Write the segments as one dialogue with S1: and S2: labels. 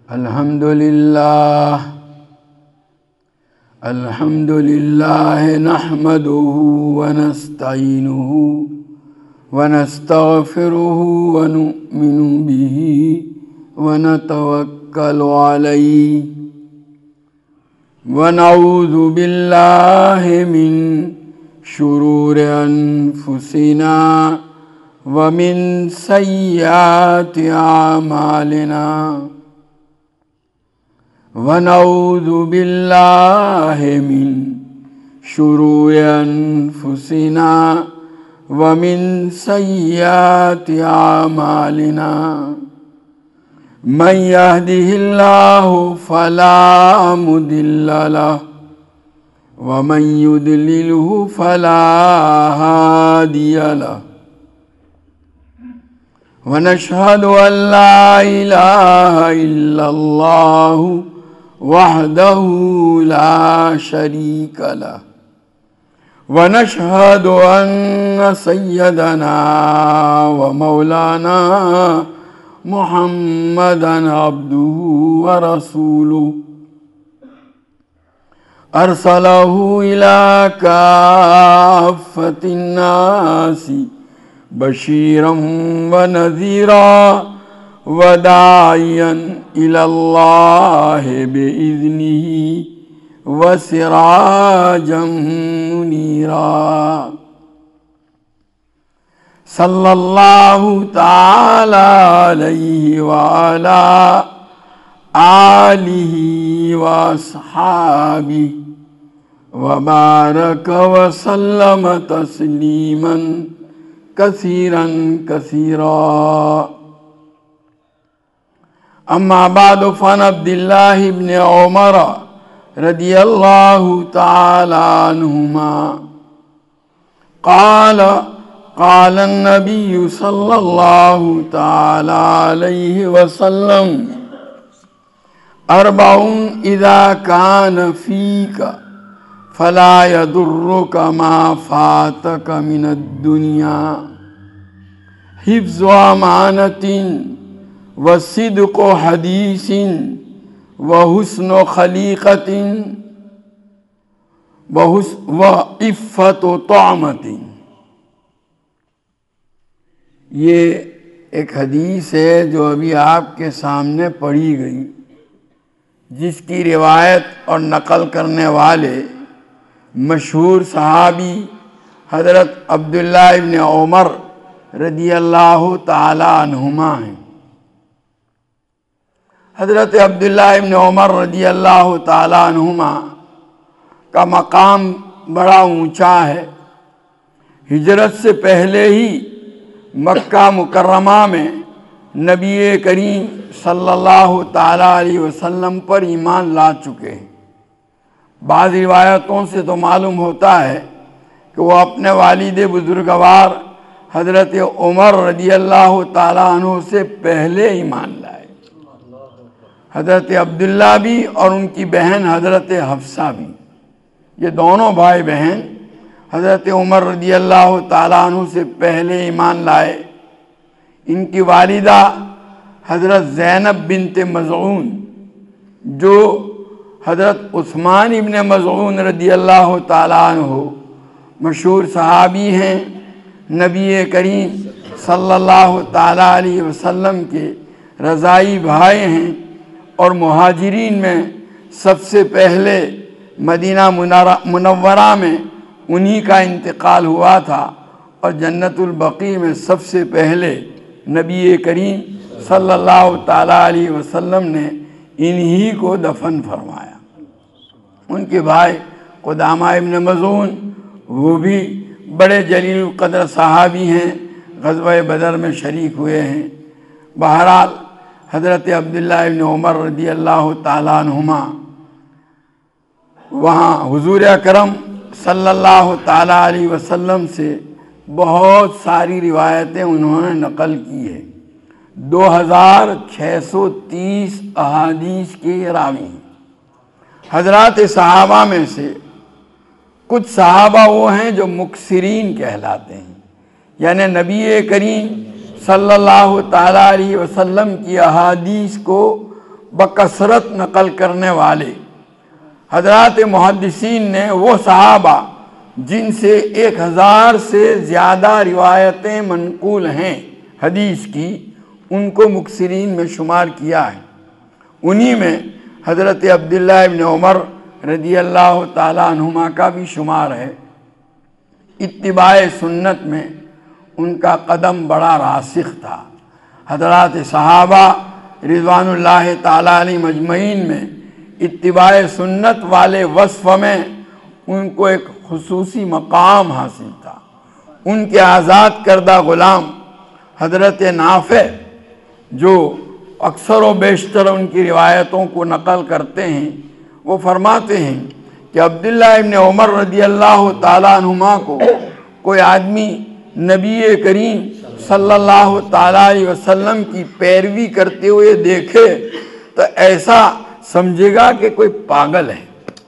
S1: الحمد لله نحمده ونستعينه ونستغفره ونؤمن به ونتوكل عليه ونعوذ بالله من شرور أنفسنا ومن سيئات أعمالنا ونعوذ بالله من شرور أنفسنا ومن سيئات أعمالنا من يهده الله فلا مضل له ومن يضلله فلا هادي له ونشهد أن لا إله إلا الله وحده لا شريك له ونشهد أن سيدنا ومولانا محمدا عبده ورسوله أرسله إلى كافة الناس بشيرا ونذيرا وداعيا إلى الله بإذنه وسراجا منيرا صلى الله تعالى عليه وعلى آله وأصحابه وبارك وسلم تسليما كثيرا كثيرا. أما بعد فعن عبد الله بن عمر رضي الله تعالى عنهما قال قال النبي صلى الله تعالى عليه وسلم أربع إذا كان فيك فلا يضرك ما فاتك من الدنيا حفظ أمانة وصدق حديث وحسن خليقة وعفة طعمة. یہ ایک حدیث ہے جو ابھی آپ کے سامنے پڑھی گئی، جس کی روایت اور نقل کرنے والے مشہور صحابی حضرت عبداللہ ابن عمر رضی اللہ تعالی عنہما ہیں. حضرت عبداللہ ابن عمر رضی اللہ تعالی عنہما کا مقام بڑا اونچا ہے. ہجرت سے پہلے ہی مکہ مکرمہ میں نبی کریم صلی اللہ تعالی علیہ وسلم پر ایمان لا چکے ہیں. بعض روایتوں سے تو معلوم ہوتا ہے کہ وہ اپنے والد بزرگوار حضرت عمر رضی اللہ تعالیٰ عنہ سے پہلے ایمان لائے. حضرت عبداللہ بھی اور ان کی بہن حضرت حفصہ بھی، یہ دونوں بھائی بہن حضرت عمر رضی اللہ تعالیٰ عنہ سے پہلے ایمان لائے. ان کی والدہ حضرت زینب بنت مظعون جو حضرت عثمان ابن مظعون رضی اللہ تعالیٰ عنہ مشہور صحابی ہیں، نبی کریم صلی اللہ تعالیٰ علیہ وسلم کے رضائی بھائی ہیں، اور مہاجرین میں سب سے پہلے مدینہ منورہ میں انہی کا انتقال ہوا تھا، اور جنت البقیع میں سب سے پہلے نبی کریم صلی اللہ تعالیٰ علیہ وسلم نے انہی کو دفن فرمایا. ان کے بھائی قدامہ ابن مظعون وہ بھی بڑے جلیل القدر صحابی ہیں، غزوہ بدر میں شریک ہوئے ہیں. بہرحال حضرت عبداللہ ابن عمر رضی اللہ تعالیٰ عنہما وہاں حضور اکرم صلی اللہ تعالیٰ علیہ وسلم سے بہت ساری روایتیں انہوں نے نقل کی ہے. 2630 احادیث کے راوی ہیں. حضرات صحابہ میں سے کچھ صحابہ وہ ہیں جو مکثرین کہلاتے ہیں، یعنی نبی کریم صلی اللہ تعالیٰ علیہ وسلم کی احادیث کو بکثرت نقل کرنے والے حضرات محدثین نے وہ صحابہ جن سے 1000 سے زیادہ روایتیں منقول ہیں حدیث کی، ان کو مکثرین میں شمار کیا ہے۔ انہی میں حضرت عبداللہ ابن عمر رضی اللہ تعالیٰ عنہما کا بھی شمار ہے۔ اتباع سنت میں ان کا قدم بڑا راسخ تھا۔ حضرات صحابہ رضوان اللہ تعالیٰ علیہ مجمعین میں اتباع سنت والے وصف میں ان کو ایک خصوصی مقام حاصل تھا۔ ان کے آزاد کردہ غلام حضرت نافع جو اکثر و بیشتر ان کی روایتوں کو نقل کرتے ہیں، وہ فرماتے ہیں کہ عبداللہ ابن عمر رضی اللہ تعالیٰ عنہما کو کوئی آدمی نبی کریم صلی اللہ تعالیٰ علیہ وسلم کی پیروی کرتے ہوئے دیکھے تو ایسا سمجھے گا کہ کوئی پاگل ہے۔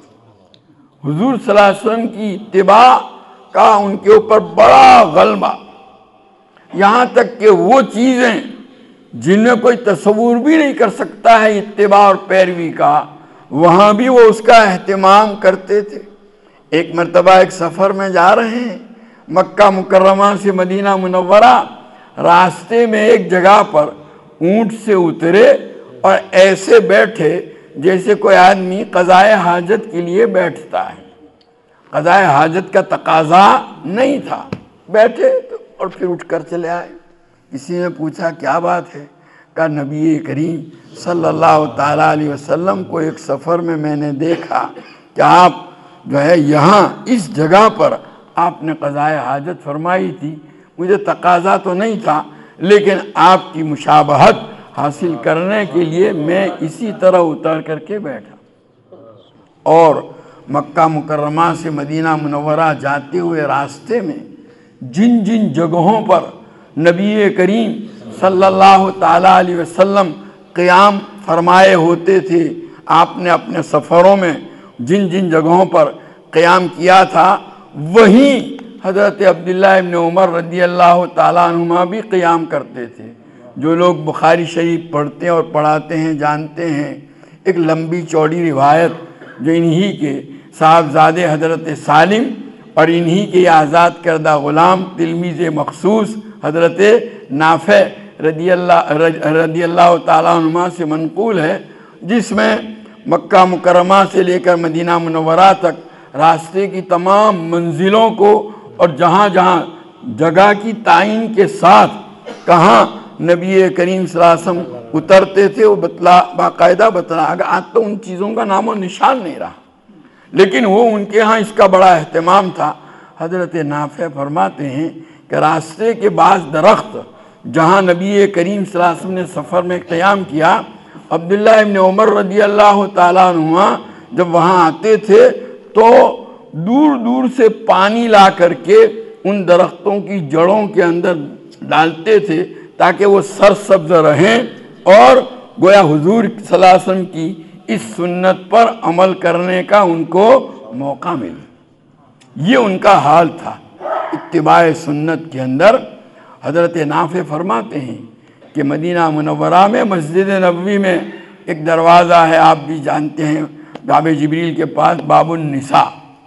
S1: حضور صلی اللہ علیہ وسلم کی اتباع کا ان کے اوپر بڑا غلبہ، یہاں تک کہ وہ چیزیں جن میں کوئی تصور بھی نہیں کر سکتا ہے اتباع اور پیروی کا، وہاں بھی وہ اس کا اہتمام کرتے تھے۔ ایک مرتبہ ایک سفر میں جا رہے ہیں مکہ مکرمہ سے مدینہ منورہ، راستے میں ایک جگہ پر اونٹ سے اترے اور ایسے بیٹھے جیسے کوئی آدمی قضائے حاجت کے لیے بیٹھتا ہے۔ قضائے حاجت کا تقاضا نہیں تھا، بیٹھے اور پھر اٹھ کر چلے آئے۔ کسی نے پوچھا کیا بات ہے؟ کہا نبی کریم صلی اللہ تعالیٰ علیہ وسلم کو ایک سفر میں نے دیکھا کہ آپ جو ہے یہاں اس جگہ پر آپ نے قضائے حاجت فرمائی تھی، مجھے تقاضا تو نہیں تھا لیکن آپ کی مشابہت حاصل کرنے کے لیے میں اسی طرح اتر کر کے بیٹھا۔ اور مکہ مکرمہ سے مدینہ منورہ جاتے ہوئے راستے میں جن جن جگہوں پر نبی کریم صلی اللہ تعالیٰ علیہ وسلم قیام فرمائے ہوتے تھے، آپ نے اپنے سفروں میں جن جن جگہوں پر قیام کیا تھا، وہیں حضرت عبداللہ ابن عمر رضی اللہ تعالیٰ عنہما بھی قیام کرتے تھے۔ جو لوگ بخاری شریف پڑھتے ہیں اور پڑھاتے ہیں جانتے ہیں، ایک لمبی چوڑی روایت جو انہی کے صاحبزادے حضرت سالم اور انہی کے آزاد کردہ غلام تلمیذ مخصوص حضرت نافع رضی اللہ تعالیٰ عنہما سے منقول ہے، جس میں مکہ مکرمہ سے لے کر مدینہ منورہ تک راستے کی تمام منزلوں کو اور جہاں جہاں جگہ کی تعین کے ساتھ کہاں نبی کریم صلی اللہ علیہ وسلم اترتے تھے وہ باقاعدہ بتلا۔ آج تو ان چیزوں کا نام و نشان نہیں رہا، لیکن وہ ان کے ہاں اس کا بڑا اہتمام تھا۔ حضرت نافع فرماتے ہیں کہ راستے کے بعض درخت جہاں نبی کریم صلی اللہ علیہ وسلم نے سفر میں قیام کیا، عبداللہ ابن عمر رضی اللہ تعالیٰ عنہ جب وہاں آتے تھے تو دور دور سے پانی لا کر کے ان درختوں کی جڑوں کے اندر ڈالتے تھے تاکہ وہ سرسبز رہیں اور گویا حضور صلی اللہ علیہ وسلم کی اس سنت پر عمل کرنے کا ان کو موقع ملے۔ یہ ان کا حال تھا اتباع سنت کے اندر۔ حضرت نافع فرماتے ہیں کہ مدینہ منورہ میں مسجد نبوی میں ایک دروازہ ہے، آپ بھی جانتے ہیں، باب جبریل کے پاس باب النساء۔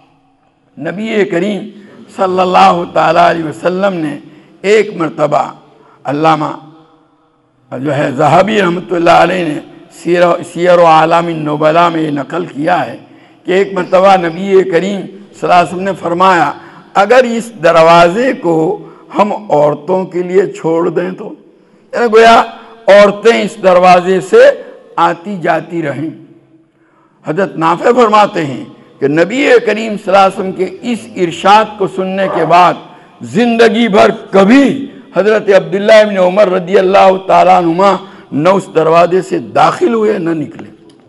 S1: نبی کریم صلی اللہ تعالیٰ علیہ وسلم نے ایک مرتبہ، علامہ جو ہے ذہبی رحمۃ اللہ علیہ نے سیر و اعلام النبلاء میں یہ نقل کیا ہے کہ ایک مرتبہ نبی کریم صلی اللہ علیہ وسلم نے فرمایا اگر اس دروازے کو ہم عورتوں کے لیے چھوڑ دیں تو، یعنی گویا عورتیں اس دروازے سے آتی جاتی رہیں۔ حضرت نافع فرماتے ہیں کہ نبی کریم صلی اللہ علیہ وسلم کے اس ارشاد کو سننے کے بعد زندگی بھر کبھی حضرت عبداللہ ابن عمر رضی اللہ تعالیٰ عنہما نہ اس دروازے سے داخل ہوئے نہ نکلے۔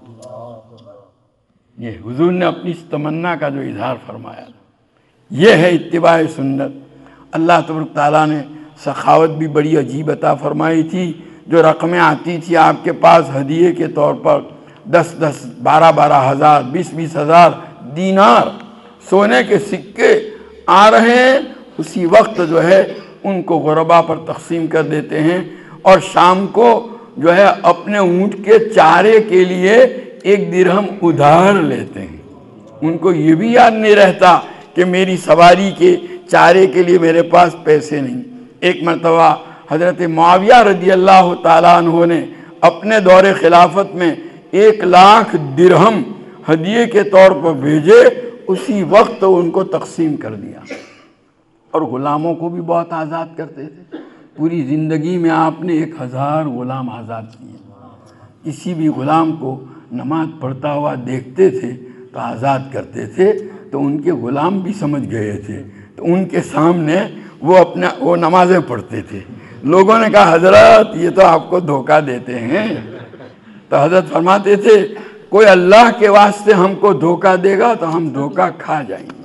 S1: یہ حضور نے اپنی اس تمنا کا جو اظہار فرمایا، یہ ہے اتباع سنت۔ اللہ تبارک تعالیٰ نے سخاوت بھی بڑی عجیب عطا فرمائی تھی۔ جو رقمیں آتی تھی آپ کے پاس ہدیے کے طور پر 10,000 12,000 ہزار 20,000 ہزار دینار سونے کے سکے آ رہے ہیں، اسی وقت جو ہے ان کو غربا پر تقسیم کر دیتے ہیں، اور شام کو جو ہے اپنے اونٹ کے چارے کے لیے 1 درہم ادھار لیتے ہیں۔ ان کو یہ بھی یاد نہیں رہتا کہ میری سواری کے چارے کے لیے میرے پاس پیسے نہیں۔ ایک مرتبہ حضرت معاویہ رضی اللہ تعالیٰ عنہ نے اپنے دور خلافت میں 1,00,000 درہم ہدیے کے طور پر بھیجے، اسی وقت ان کو تقسیم کر دیا۔ اور غلاموں کو بھی بہت آزاد کرتے تھے۔ پوری زندگی میں آپ نے 1000 غلام آزاد کیے۔ کسی بھی غلام کو نماز پڑھتا ہوا دیکھتے تھے تو آزاد کرتے تھے، تو ان کے غلام بھی سمجھ گئے تھے، تو ان کے سامنے وہ نمازیں پڑھتے تھے۔ لوگوں نے کہا حضرت یہ تو آپ کو دھوکہ دیتے ہیں، تو حضرت فرماتے تھے کوئی اللہ کے واسطے ہم کو دھوکہ دے گا تو ہم دھوکہ کھا جائیں گے۔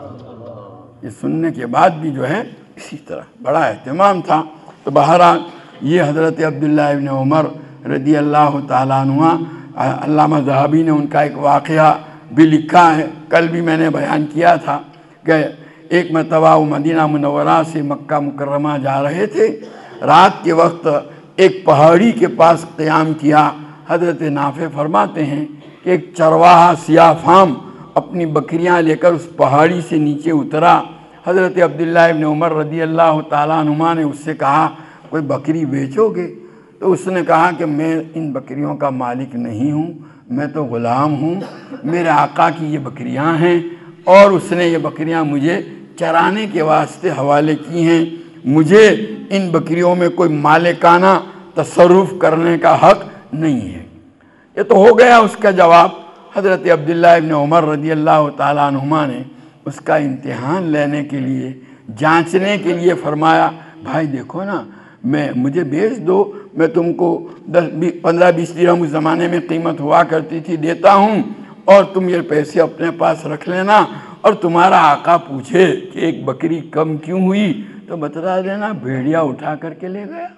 S1: یہ سننے کے بعد بھی جو ہے اسی طرح بڑا اہتمام تھا۔ تو بہرحال یہ حضرت عبداللہ ابن عمر رضی اللہ تعالیٰ عنہ، علامہ ذہبی نے ان کا ایک واقعہ بھی لکھا ہے، کل بھی میں نے بیان کیا تھا کہ ایک مرتبہ وہ مدینہ منورہ سے مکہ مکرمہ جا رہے تھے، رات کے وقت ایک پہاڑی کے پاس قیام کیا۔ حضرت نافع فرماتے ہیں کہ ایک چرواہا سیاہ فام اپنی بکریاں لے کر اس پہاڑی سے نیچے اترا۔ حضرت عبداللہ ابن عمر رضی اللہ تعالیٰ عنہما نے اس سے کہا کوئی بکری بیچو گے؟ تو اس نے کہا کہ میں ان بکریوں کا مالک نہیں ہوں، میں تو غلام ہوں، میرے آقا کی یہ بکریاں ہیں اور اس نے یہ بکریاں مجھے چرانے کے واسطے حوالے کی ہیں، مجھے ان بکریوں میں کوئی مالکانہ تصرف کرنے کا حق نہیں ہے۔ یہ تو ہو گیا اس کا جواب۔ حضرت عبداللہ ابن عمر رضی اللہ تعالیٰ عنہما نے اس کا امتحان لینے کے لیے، جانچنے کے لیے فرمایا بھائی دیکھو نا، مجھے بیچ دو، میں تم کو 15-20 درہم اس زمانے میں قیمت ہوا کرتی تھی دیتا ہوں، اور تم یہ پیسے اپنے پاس رکھ لینا، اور تمہارا آقا پوچھے کہ ایک بکری کم کیوں ہوئی تو بتا دینا بھیڑیا اٹھا کر کے لے گیا۔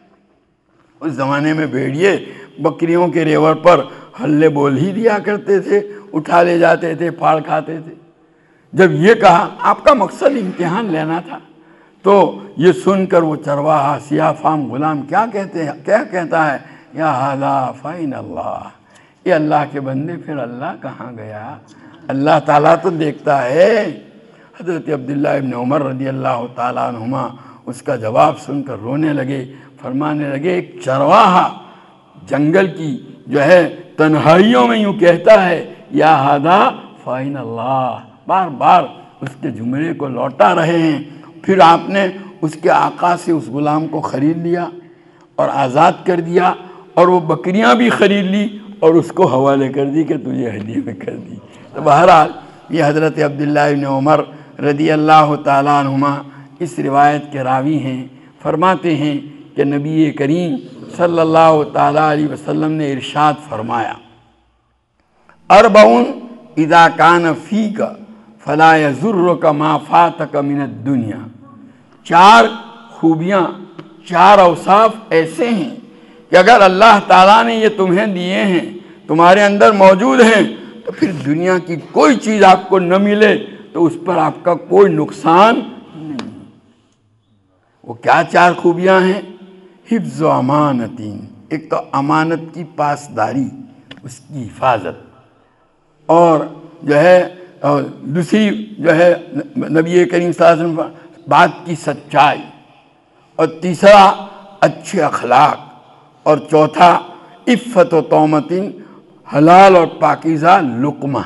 S1: اس زمانے میں بھیڑیے بکریوں کے ریوڑ پر ہلے بول ہی دیا کرتے تھے، اٹھا لے جاتے تھے، پھاڑ کھاتے تھے۔ جب یہ کہا آپ کا مقصد امتحان لینا تھا، تو یہ سن کر وہ چرواہا سیاہ فام غلام کیا کہتا ہے یا ھذا فین اللہ، یہ اللہ کے بندے پھر اللہ کہاں گیا؟ اللہ تعالیٰ تو دیکھتا ہے۔ حضرت عبداللہ ابن عمر رضی اللہ تعالیٰ عنہما اس کا جواب سن کر رونے لگے، فرمانے لگے ایک چرواہا جنگل کی جو ہے تنہائیوں میں یوں کہتا ہے یا ھذا فین اللہ، بار بار اس کے جملے کو لوٹا رہے ہیں۔ پھر آپ نے اس کے آقا سے اس غلام کو خرید لیا اور آزاد کر دیا، اور وہ بکریاں بھی خرید لی اور اس کو حوالے کر دی کہ تجھے ہدیے میں کر دی۔ تو بہرحال یہ حضرت عبداللہ ابن عمر رضی اللہ تعالیٰ عنہما اس روایت کے راوی ہیں، فرماتے ہیں کہ نبی کریم صلی اللہ تعالیٰ علیہ وسلم نے ارشاد فرمایا اربعون اذا کان فیک فلا یضرک ما فاتک من الدنیا، 4 خوبیاں، 4 اوصاف ایسے ہیں کہ اگر اللہ تعالیٰ نے یہ تمہیں دیے ہیں، تمہارے اندر موجود ہیں، تو پھر دنیا کی کوئی چیز آپ کو نہ ملے تو اس پر آپ کا کوئی نقصان نہیں۔ وہ کیا 4 خوبیاں ہیں؟ حفظ و امانتین، ایک تو امانت کی پاسداری، اس کی حفاظت، اور جو ہے دوسری جو ہے نبی کریم صلی اللہ علیہ وسلم بات کی سچائی، اور تیسرا اچھے اخلاق، اور چوتھا عفت و تومتین، حلال اور پاکیزہ لقمہ۔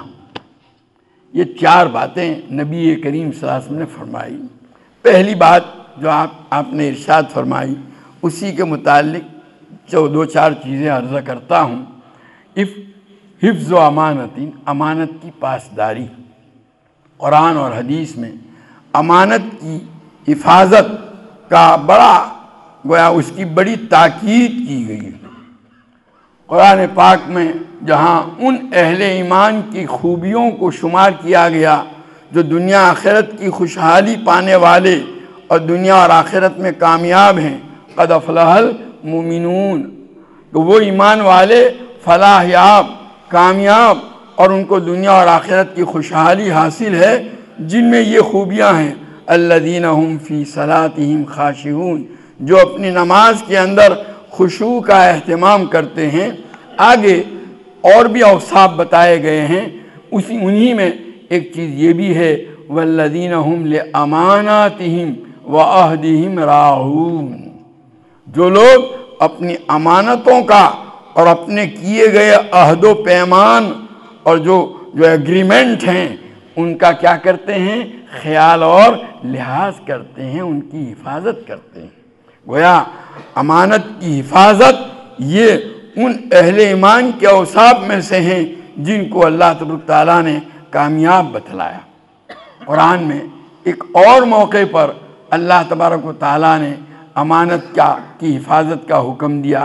S1: یہ 4 باتیں نبی کریم صلی اللہ علیہ وسلم نے فرمائی۔ پہلی بات جو آپ نے ارشاد فرمائی اسی کے متعلق 2-4 چیزیں عرض کرتا ہوں۔ حفظ و امانتین، امانت کی پاسداری۔ قرآن اور حدیث میں امانت کی حفاظت کا گویا اس کی بڑی تاکید کی گئی ہے۔ قرآن پاک میں جہاں ان اہل ایمان کی خوبیوں کو شمار کیا گیا جو دنیا آخرت کی خوشحالی پانے والے اور دنیا اور آخرت میں کامیاب ہیں، قد افلح المؤمنون، تو وہ ایمان والے فلاح یاب، کامیاب، اور ان کو دنیا اور آخرت کی خوشحالی حاصل ہے جن میں یہ خوبیاں ہیں الذین هم فی صلاتہم خاشعون، جو اپنی نماز کے اندر خشوع کا اہتمام کرتے ہیں۔ آگے اور بھی اوصاف بتائے گئے ہیں، انہی میں ایک چیز یہ بھی ہے والذین هم لاماناتہم وعہدہم راعون، جو لوگ اپنی امانتوں کا اور اپنے کیے گئے عہد و پیمان اور جو ایگریمنٹ ہیں ان کا کیا کرتے ہیں؟ خیال اور لحاظ کرتے ہیں، ان کی حفاظت کرتے ہیں۔ گویا امانت کی حفاظت یہ ان اہل ایمان کے اوصاف میں سے ہیں جن کو اللہ تبارک تعالیٰ نے کامیاب بتلایا۔ قرآن میں ایک اور موقع پر اللہ تبارک و تعالیٰ نے امانت کی حفاظت کا حکم دیا۔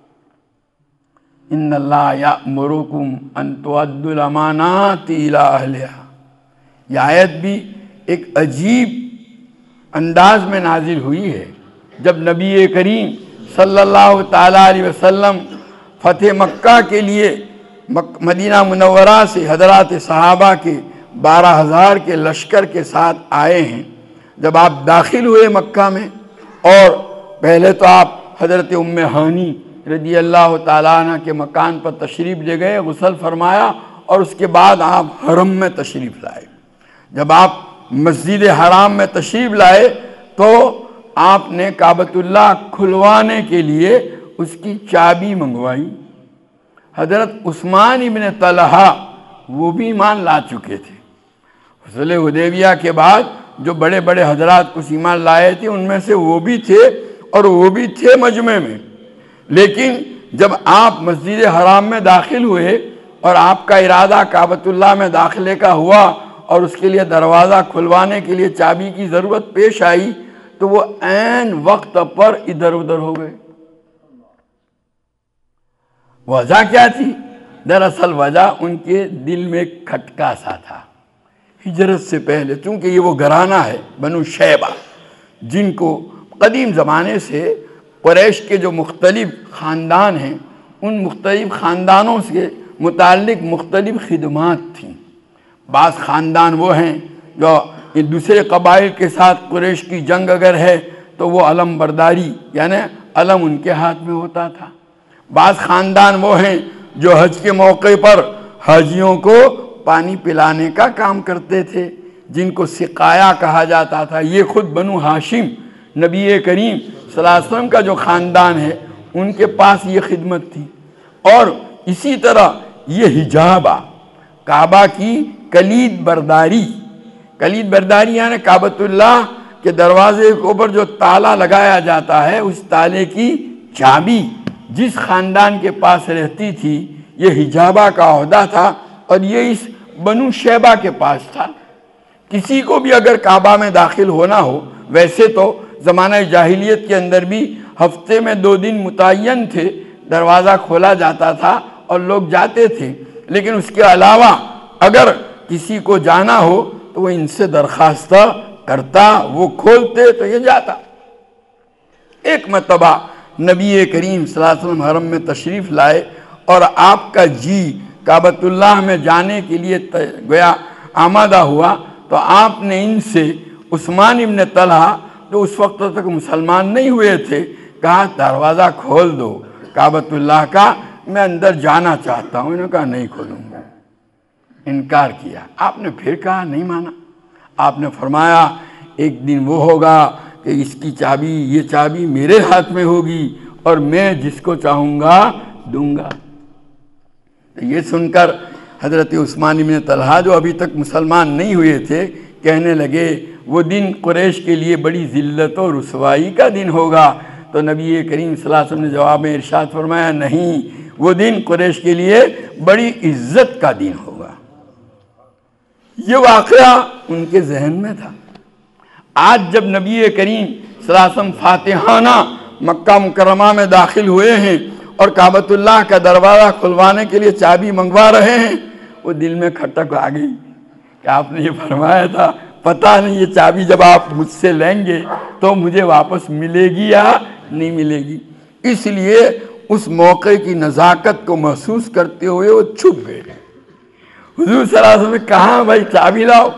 S1: ان اللہ یأمرکم ان تؤدوا الامانات الی اہلہا۔ یہ آیت بھی ایک عجیب انداز میں نازل ہوئی ہے۔ جب نبی کریم صلی اللہ تعالیٰ علیہ وسلم فتح مکہ کے لیے مدینہ منورہ سے حضرات صحابہ کے 12,000 کے لشکر کے ساتھ آئے ہیں، جب آپ داخل ہوئے مکہ میں، اور پہلے تو آپ حضرت ام ہانی رضی اللہ تعالیٰ عنہ کے مکان پر تشریف لے گئے، غسل فرمایا، اور اس کے بعد آپ حرم میں تشریف لائے۔ جب آپ مسجد حرام میں تشریف لائے تو آپ نے کعبۃ اللہ کھلوانے کے لیے اس کی چابی منگوائی۔ حضرت عثمان ابن طلحہ وہ بھی ایمان لا چکے تھے۔ صلح حدیبیہ کے بعد جو بڑے بڑے حضرات کچھ ایمان لائے تھے ان میں سے وہ بھی تھے، اور وہ بھی تھے مجمع میں۔ لیکن جب آپ مسجد حرام میں داخل ہوئے اور آپ کا ارادہ کعبۃ اللہ میں داخلے کا ہوا اور اس کے لیے دروازہ کھلوانے کے لیے چابی کی ضرورت پیش آئی تو وہ عین وقت پر ادھر ادھر ہو گئے۔ وجہ کیا تھی؟ دراصل وجہ ان کے دل میں ایک کھٹکا سا تھا۔ ہجرت سے پہلے، چونکہ یہ وہ گھرانہ ہے بنو شیبہ، جن کو قدیم زمانے سے قریش کے جو مختلف خاندان ہیں ان مختلف خاندانوں سے متعلق مختلف خدمات تھیں۔ بعض خاندان وہ ہیں جو دوسرے قبائل کے ساتھ قریش کی جنگ اگر ہے تو وہ علم برداری، یعنی علم ان کے ہاتھ میں ہوتا تھا۔ بعض خاندان وہ ہیں جو حج کے موقع پر حاجیوں کو پانی پلانے کا کام کرتے تھے، جن کو سقایا کہا جاتا تھا۔ یہ خود بنو ہاشم نبی کریم صلی اللہ علیہ وسلم کا جو خاندان ہے ان کے پاس یہ خدمت تھی۔ اور اسی طرح یہ حجابہ، کعبہ کی کلید برداری یعنی کعبۃ اللہ کے دروازے کے اوپر جو تالا لگایا جاتا ہے اس تالے کی چابی جس خاندان کے پاس رہتی تھی یہ حجابہ کا عہدہ تھا، اور یہ اس بنو شیبہ کے پاس تھا۔ کسی کو بھی اگر کعبہ میں داخل ہونا ہو، ویسے تو زمانہ جاہلیت کے اندر بھی ہفتے میں 2 دن متعین تھے، دروازہ کھولا جاتا تھا اور لوگ جاتے تھے، لیکن اس کے علاوہ اگر کسی کو جانا ہو تو وہ ان سے درخواست کرتا، وہ کھولتے تو یہ جاتا۔ ایک مرتبہ نبی کریم صلی اللہ علیہ وسلم حرم میں تشریف لائے اور آپ کا جی کعبۃ اللہ میں جانے کے لیے گویا آمادہ ہوا، تو آپ نے ان سے عثمان ابن طلحہ جو اس وقت تک مسلمان نہیں ہوئے تھے کہا دروازہ کھول دو کعبۃ اللہ کا، میں اندر جانا چاہتا ہوں۔ انہوں نے کہا نہیں کھولوں گا، انکار کیا۔ آپ نے پھر کہا، نہیں مانا۔ آپ نے فرمایا ایک دن وہ ہوگا کہ اس کی چابی، یہ چابی میرے ہاتھ میں ہوگی اور میں جس کو چاہوں گا دوں گا۔ یہ سن کر حضرت عثمان بن طلحہ جو ابھی تک مسلمان نہیں ہوئے تھے کہنے لگے وہ دن قریش کے لیے بڑی ذلت و رسوائی کا دن ہوگا۔ تو نبی کریم صلی اللہ علیہ وسلم نے جواب میں ارشاد فرمایا، نہیں، وہ دن قریش کے لیے بڑی عزت کا دن ہوگا۔ یہ واقعہ ان کے ذہن میں تھا۔ آج جب نبی کریم صلی اللہ علیہ وسلم فاتحانہ مکہ مکرمہ میں داخل ہوئے ہیں اور کعبۃ اللہ کا دروازہ کھلوانے کے لیے چابی منگوا رہے ہیں، وہ دل میں کھٹک آ گئی کہ آپ نے یہ فرمایا تھا پتہ نہیں یہ چابی جب آپ مجھ سے لیں گے تو مجھے واپس ملے گی یا نہیں ملے گی۔ اس لیے اس موقع کی نزاکت کو محسوس کرتے ہوئے وہ چھپ گئے۔ حضور صلی اللہ علیہ وسلم نے کہاں بھائی چابی لاؤ؟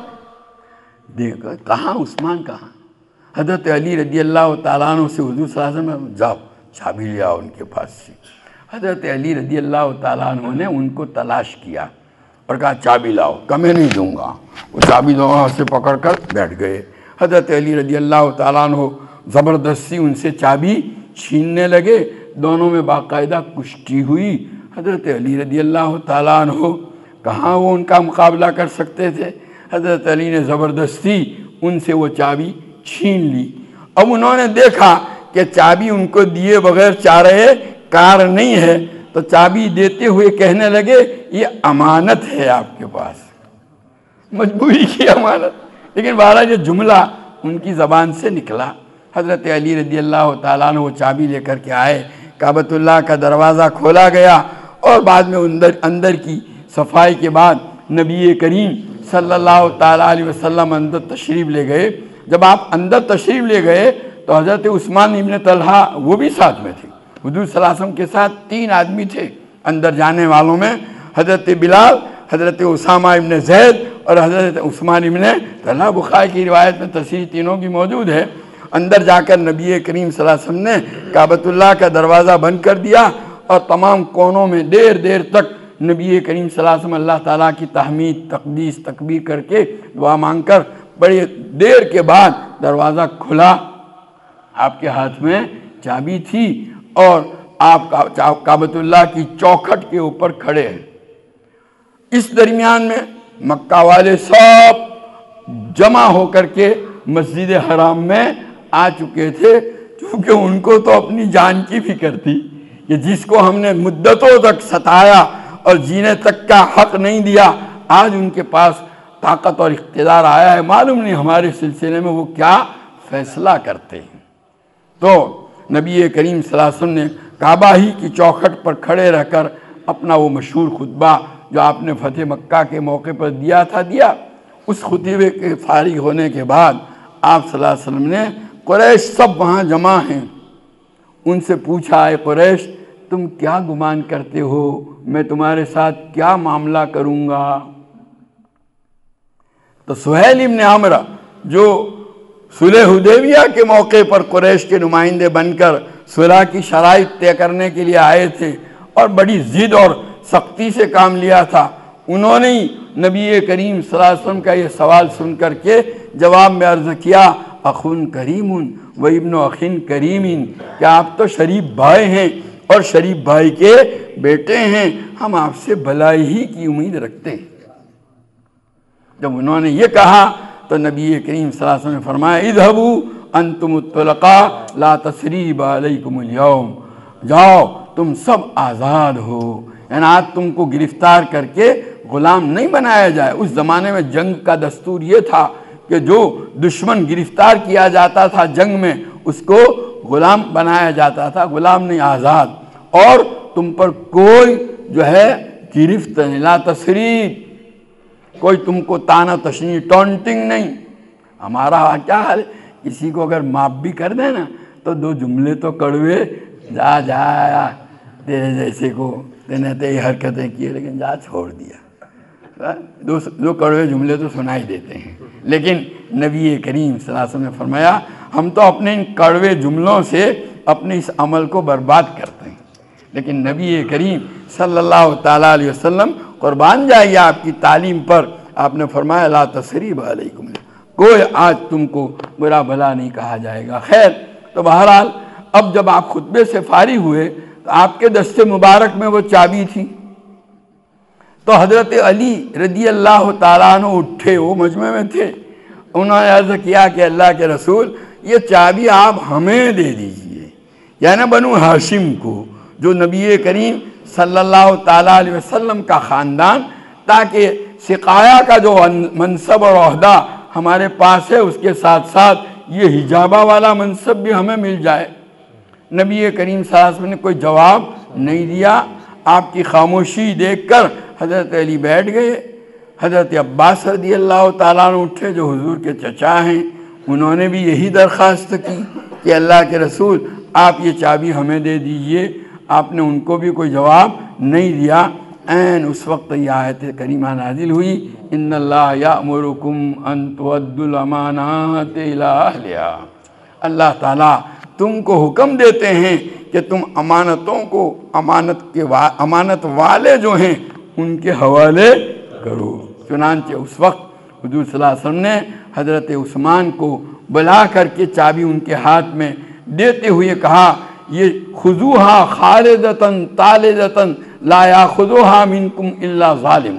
S1: کہاں عثمان کہاں؟ حضرت علی رضی اللہ تعالیٰ عنہ سے حضور صلی اللہ علیہ وسلم جاؤ چابی لے آؤ ان کے پاس سے۔ حضرت علی رضی اللہ تعالیٰ عنہ نے ان کو تلاش کیا اور کہا چابی لاؤ، کہ میں نہیں دوں گا۔ وہ چابی وہاں سے پکڑ کر بیٹھ گئے۔ حضرت علی رضی اللہ تعالیٰ عنہ زبردستی ان سے چابی چھیننے لگے، دونوں میں باقاعدہ کشتی ہوئی۔ حضرت علی رضی اللہ تعالیٰ عنہ کہاں وہ ان کا مقابلہ کر سکتے تھے؟ حضرت علی نے زبردستی ان سے وہ چابی چھین لی۔ اب انہوں نے دیکھا کہ چابی ان کو دیے بغیر چارہ کار نہیں ہے، تو چابی دیتے ہوئے کہنے لگے یہ امانت ہے آپ کے پاس، مجبوری کی امانت۔ لیکن بہرحال یہ جملہ ان کی زبان سے نکلا۔ حضرت علی رضی اللہ تعالیٰ عنہ وہ چابی لے کر کے آئے، کعبۃ اللہ کا دروازہ کھولا گیا، اور بعد میں اندر کی صفائی کے بعد نبی کریم صلی اللہ تعالیٰ علیہ وسلم اندر تشریف لے گئے۔ جب آپ اندر تشریف لے گئے تو حضرت عثمان ابن طلحہ وہ بھی ساتھ میں تھے۔ حضور صلی اللہ علیہ وسلم کے ساتھ 3 آدمی تھے اندر جانے والوں میں، حضرت بلال، حضرت اسامہ ابن زید اور حضرت عثمان ابن طلحہ۔ بخاری کی روایت میں تصریح تینوں کی موجود ہے۔ اندر جا کر نبی کریم صلی اللہ علیہ وسلم نے کعبۃ اللہ کا دروازہ بند کر دیا، اور تمام کونوں میں دیر تک نبی کریم صلی اللہ علیہ وسلم اللہ تعالیٰ کی تحمید، تقدیس، تکبیر کر کے دعا مانگ کر بڑی دیر کے بعد دروازہ کھلا۔ آپ کے ہاتھ میں چابی تھی اور آپ کعبۃ اللہ کی چوکھٹ کے اوپر کھڑے ہیں۔ اس درمیان میں مکہ والے سب جمع ہو کر کے مسجد حرام میں آ چکے تھے، کیونکہ ان کو تو اپنی جان کی فکر تھی کہ جس کو ہم نے مدتوں تک ستایا اور جینے تک کا حق نہیں دیا، آج ان کے پاس طاقت اور اقتدار آیا ہے، معلوم نہیں ہمارے سلسلے میں وہ کیا فیصلہ کرتے ہیں۔ تو نبی کریم صلی اللہ علیہ وسلم نے کعبہ ہی کی چوکھٹ پر کھڑے رہ کر اپنا وہ مشہور خطبہ جو آپ نے فتح مکہ کے موقع پر دیا تھا دیا۔ اس خطبے کے فارغ ہونے کے بعد آپ صلی اللہ علیہ وسلم نے، قریش سب وہاں جمع ہیں، ان سے پوچھا، اے قریش تم کیا گمان کرتے ہو میں تمہارے ساتھ کیا معاملہ کروں گا؟ تو سہیل ابن عمرو جو صلح حدیبیہ کے موقع پر قریش کے نمائندے بن کر صلح کی شرائط طے کرنے کے لیے آئے تھے اور بڑی ضد اور سختی سے کام لیا تھا، انہوں نے نبی کریم صلی اللہ علیہ وسلم کا یہ سوال سن کر کے جواب میں عرض کیا، اخن کریم و ابن اخن کریم، کیا آپ تو شریف بھائی ہیں اور شریف بھائی کے بیٹے ہیں، ہم آپ سے بھلائی ہی کی امید رکھتے ہیں۔ جب انہوں نے یہ کہا تو نبی کریم صلی اللہ علیہ وسلم نے فرمایا، اذهبوا انتم الطلقاء لا تثریب علیکم اليوم، جاؤ تم سب آزاد ہو، یعنی آج تم کو گرفتار کر کے غلام نہیں بنایا جائے۔ اس زمانے میں جنگ کا دستور یہ تھا کہ جو دشمن گرفتار کیا جاتا تھا جنگ میں اس کو غلام بنایا جاتا تھا، غلام نہیں، آزاد، اور تم پر کوئی جو ہے گرفت نہیں، لا تثریب، کوئی تم کو تانا تشنی، ٹونٹنگ نہیں۔ ہمارا کیا حال ہے، کسی کو اگر معاف بھی کر دیں نا تو 2 جملے تو کڑوے، جا تیرے جیسے کو نے تو یہ حرکتیں کی لیکن جا چھوڑ دیا، 2 کڑوے جملے تو سنائی دیتے ہیں۔ لیکن نبی کریم صلی اللہ علیہ وسلم نے فرمایا، ہم تو اپنے ان کڑوے جملوں سے اپنے اس عمل کو برباد کرتے ہیں، لیکن نبی کریم صلی اللہ تعالیٰ علیہ وسلم قربان جائیے آپ کی تعلیم پر، آپ نے فرمایا لا تثریب علیکم، کوئی آج تم کو برا بھلا نہیں کہا جائے گا۔ خیر، تو بہرحال اب جب آپ خطبے سے فارغ ہوئے تو آپ کے دست مبارک میں وہ چابی تھی، تو حضرت علی رضی اللہ تعالیٰ عنہ اٹھے، وہ مجمع میں تھے، انہوں نے عرض کیا کہ اللہ کے رسول یہ چابی آپ ہمیں دے دیجئے، یعنی بنو ہاشم کو، جو نبی کریم صلی اللہ تعالیٰ علیہ وسلم کا خاندان، تاکہ سقایا کا جو منصب اور عہدہ ہمارے پاس ہے اس کے ساتھ ساتھ یہ حجابہ والا منصب بھی ہمیں مل جائے۔ نبی کریم صلی اللہ علیہ وسلم نے کوئی جواب نہیں دیا۔ آپ کی خاموشی دیکھ کر حضرت علی بیٹھ گئے۔ حضرت عباس رضی اللہ تعالیٰ عنہ اٹھے جو حضور کے چچا ہیں، انہوں نے بھی یہی درخواست کی کہ اللہ کے رسول آپ یہ چابی ہمیں دے دیجئے۔ آپ نے ان کو بھی کوئی جواب نہیں دیا۔ عین اس وقت یہ آیت کریمہ نازل ہوئی، ان اللہ یأمرکم ان تؤدوا الامانات الی اہلہا، اللہ تعالیٰ تم کو حکم دیتے ہیں کہ تم امانتوں کو امانت والے جو ہیں ان کے حوالے کرو۔ چنانچہ اس وقت حضور صلی اللہ علیہ وسلم نے حضرت عثمان کو بلا کر کے چابی ان کے ہاتھ میں دیتے ہوئے کہا، یہ خذوہا خالدتاً طالدتاً لا یاخذوہا منکم الا ظالم،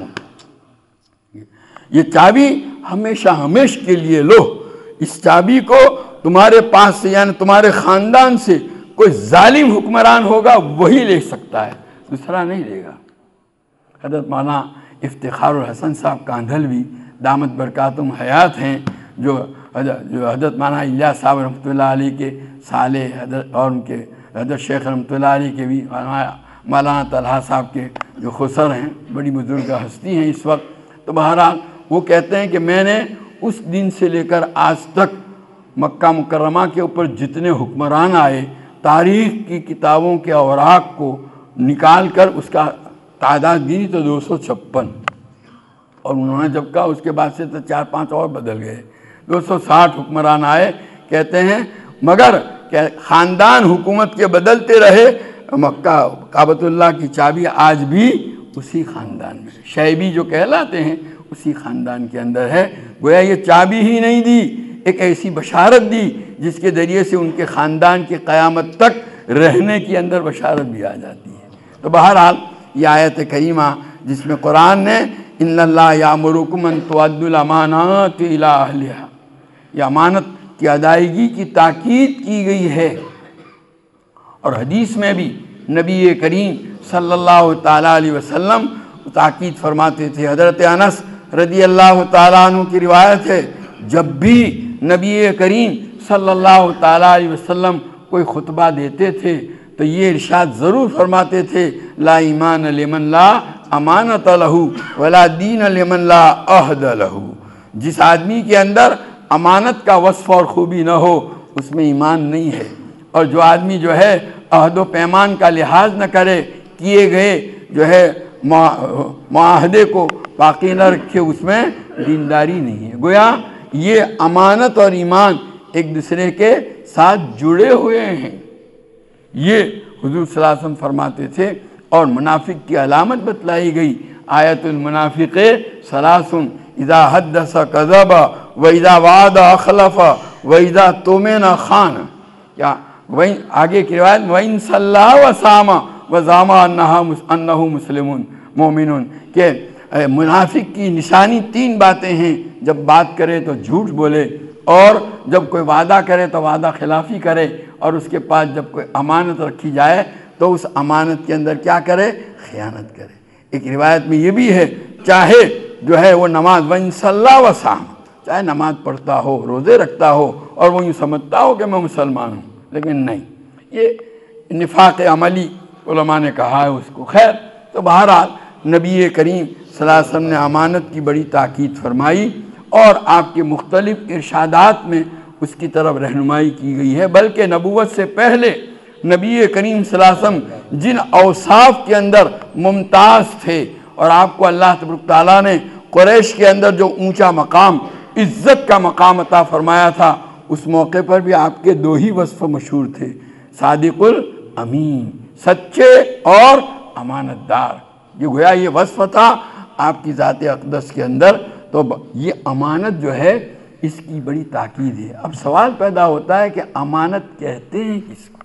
S1: یہ چابی ہمیشہ ہمیشہ کے لیے لو، اس چابی کو تمہارے پاس سے یعنی تمہارے خاندان سے کوئی ظالم حکمران ہوگا وہی لے سکتا ہے، دوسرا نہیں لے گا۔ حضرت مولانا افتخار الحسن صاحب کاندھلوی دامت برکاتہم حیات ہیں، جو حضرت مولانا الیاس صاحب رحمۃ اللہ علیہ کے سالے حضرت اور ان کے حضرت شیخ رحمۃ اللہ علیہ کے بھی مولانا طلحہ صاحب کے جو خسر ہیں، بڑی بزرگ ہستی ہیں اس وقت۔ تو بہرحال وہ کہتے ہیں کہ میں نے اس دن سے لے کر آج تک مکہ مکرمہ کے اوپر جتنے حکمران آئے، تاریخ کی کتابوں کے اوراق کو نکال کر اس کا تعداد گنی تو 256، اور انہوں نے جب کہا اس کے بعد سے تو 4-5 اور بدل گئے، 260 حکمران آئے۔ کہتے ہیں مگر کہ خاندان حکومت کے بدلتے رہے، مکہ کعبۃ اللہ کی چابی آج بھی اسی خاندان میں، شیبی جو کہلاتے ہیں اسی خاندان کے اندر ہے۔ گویا یہ چابی ہی نہیں دی، ایک ایسی بشارت دی جس کے ذریعے سے ان کے خاندان کی قیامت تک رہنے کی اندر بشارت بھی آ جاتی ہے۔ تو بہرحال یہ آیت کریمہ جس میں قرآن نے ان اللہ یامرکم ان تؤدوا الامانات الی اہلھا، یہ امانت کی ادائیگی کی تاکید کی گئی ہے۔ اور حدیث میں بھی نبی کریم صلی اللہ تعالیٰ علیہ وسلم تاکید فرماتے تھے۔ حضرت انس رضی اللہ تعالیٰ عنہ کی روایت ہے، جب بھی نبی کریم صلی اللہ تعالیٰ علیہ وسلم کوئی خطبہ دیتے تھے تو یہ ارشاد ضرور فرماتے تھے، لا ایمان لمن لا امانت لہ ولا دین لمن لا عہد لہ، جس آدمی کے اندر امانت کا وصف اور خوبی نہ ہو اس میں ایمان نہیں ہے، اور جو آدمی جو ہے عہد و پیمان کا لحاظ نہ کرے، کیے گئے جو ہے معاہدے کو باقی نہ رکھے، اس میں دینداری نہیں ہے۔ گویا یہ امانت اور ایمان ایک دوسرے کے ساتھ جڑے ہوئے ہیں، یہ حضور صلی اللہ علیہ وسلم فرماتے تھے۔ اور منافق کی علامت بتلائی گئی، آیت المنافق ثلاث اذا حدث کذب واذا وعد اخلف واذا اؤتمن خان، کیا وہیں آگے کی روایت وَإِن صَلَّى وَصَامَ وَزَعَمَ أَنَّهُ مسلمون مومنون، کہ منافق کی نشانی 3 باتیں ہیں، جب بات کرے تو جھوٹ بولے، اور جب کوئی وعدہ کرے تو وعدہ خلافی کرے، اور اس کے پاس جب کوئی امانت رکھی جائے تو اس امانت کے اندر کیا کرے؟ خیانت کرے۔ ایک روایت میں یہ بھی ہے، چاہے جو ہے وہ نماز وَإِن صَلَّى وَصَامَ، چاہے نماز پڑھتا ہو، روزے رکھتا ہو، اور وہ یوں سمجھتا ہو کہ میں مسلمان ہوں، لیکن نہیں، یہ نفاق عملی علماء نے کہا ہے اس کو۔ خیر، تو بہرحال نبی کریم صلی اللہ علیہ وسلم نے امانت کی بڑی تاکید فرمائی، اور آپ کے مختلف ارشادات میں اس کی طرف رہنمائی کی گئی ہے۔ بلکہ نبوت سے پہلے نبی کریم صلی اللہ علیہ وسلم جن اوصاف کے اندر ممتاز تھے، اور آپ کو اللہ تبارک تعالیٰ نے قریش کے اندر جو اونچا مقام، عزت کا مقام عطا فرمایا تھا، اس موقع پر بھی آپ کے 2 ہی وصف مشہور تھے، صادق الامین، سچے اور امانت دار۔ یہ گویا یہ وصف تھا آپ کی ذات اقدس کے اندر۔ تو یہ امانت جو ہے اس کی بڑی تاکید ہے۔ اب سوال پیدا ہوتا ہے کہ امانت کہتے ہیں کس کو؟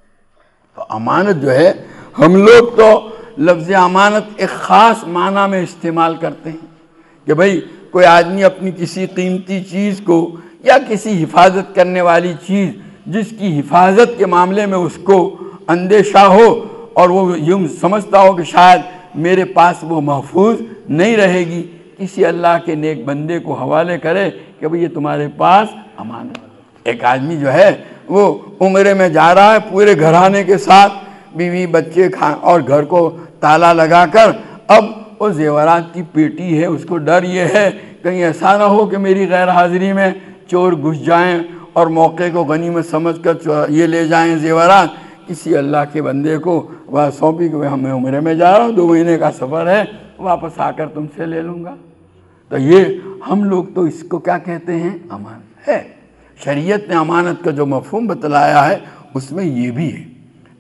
S1: تو امانت جو ہے، ہم لوگ تو لفظ امانت ایک خاص معنی میں استعمال کرتے ہیں کہ بھئی کوئی آدمی اپنی کسی قیمتی چیز کو یا کسی حفاظت کرنے والی چیز جس کی حفاظت کے معاملے میں اس کو اندیشہ ہو، اور وہ یوں سمجھتا ہو کہ شاید میرے پاس وہ محفوظ نہیں رہے گی، کسی اللہ کے نیک بندے کو حوالے کرے کہ بھئی یہ تمہارے پاس امانت۔ ایک آدمی جو ہے وہ عمرے میں جا رہا ہے پورے گھرانے کے ساتھ، بیوی بچے اور گھر کو تالا لگا کر، اب وہ زیورات کی پیٹی ہے، اس کو ڈر یہ ہے کہیں ایسا نہ ہو کہ میری غیر حاضری میں چور گھس جائیں اور موقع کو غنیمت سمجھ کر یہ لے جائیں زیورات۔ کسی اللہ کے بندے کو وہ سونپی کہ ہمیں عمرے میں جا رہا ہوں، 2 مہینے کا سفر ہے، واپس آ کر تم سے لے لوں گا۔ تو یہ ہم لوگ تو اس کو کیا کہتے ہیں؟ امانت ہے۔ شریعت نے امانت کا جو مفہوم بتلایا ہے اس میں یہ بھی ہے،